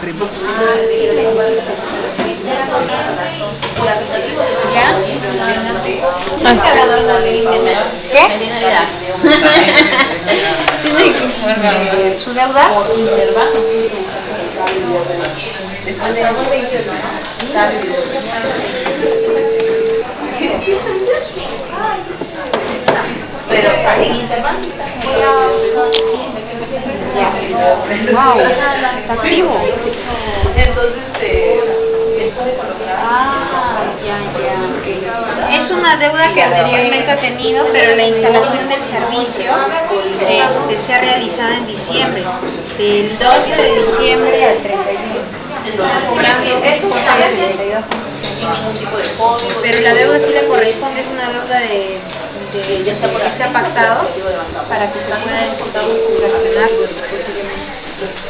primo. ¿Ya? ¿Qué? ¿Tiene su deuda? Después de 21, pero en Interbank Wow, está activo. entonces puede colocar. Ya. Es una deuda que anteriormente ha tenido, pero la instalación del servicio se ha realizado en diciembre, del 12 de diciembre al 31. Está cobrando Esto un está costo de sin 72. ningún tipo de código. Pero la deuda sí le corresponde, es una deuda que se ha pactado para que se pueda fraccionar posiblemente.